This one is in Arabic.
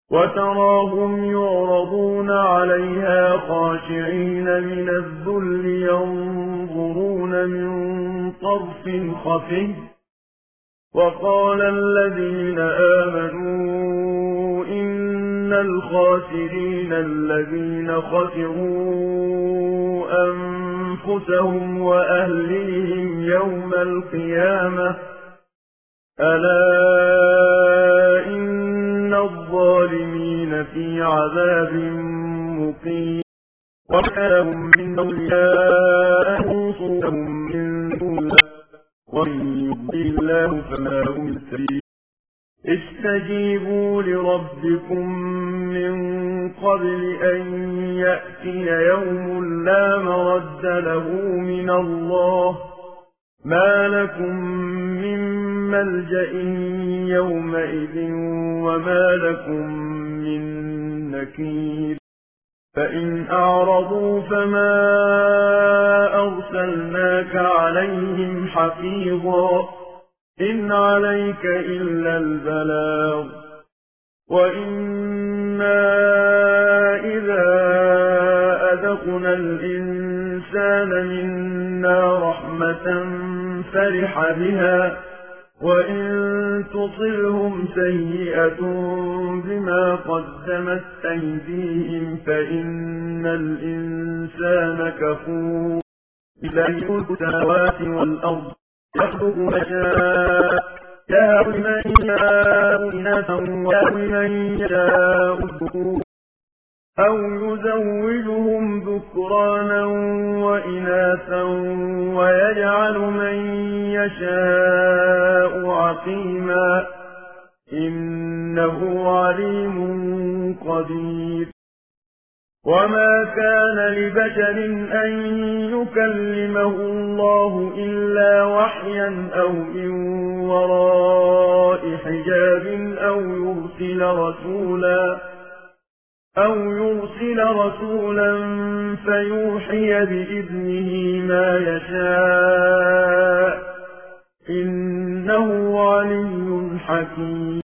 وتراهم يعرضون عليها خاشعين من الذل ينظرون من طرف خفي وقال الذين آمنوا إن الخاسرين الذين خسروا أنفسهم وأهليهم يوم القيامة ألا إن الظالمين في عذاب مقيم وما لهم من أولياء ينصرونهم من دون الله ومن يضلل الله فما له من سبيل استجيبوا لربكم من قبل أن يأتي يوم لا مرد له من الله ما لكم من ملجأ يومئذ وما لكم من نكير فإن أعرضوا فما أرسلناك عليهم حفيظا إن عليك إلا البلاغ وإنا إذا أذقنا الإنسان منا رحمة فرح بها وإن تصلهم سيئة بما قدمت أيديهم فإن الإنسان كفور لله السماوات والأرض يخلق ما شاء يهب من يشاء إناثا ويهب من يشاء الذكور أو يزوجهم ذكرانا وإناثا ويجعل من يشاء عقيما إنه عليم قدير وما كان لبشر أن يكلمه الله إلا وحيا أو من وراء حجاب أو يرسل رسولا فيوحي بإذنه ما يشاء إنه علي حكيم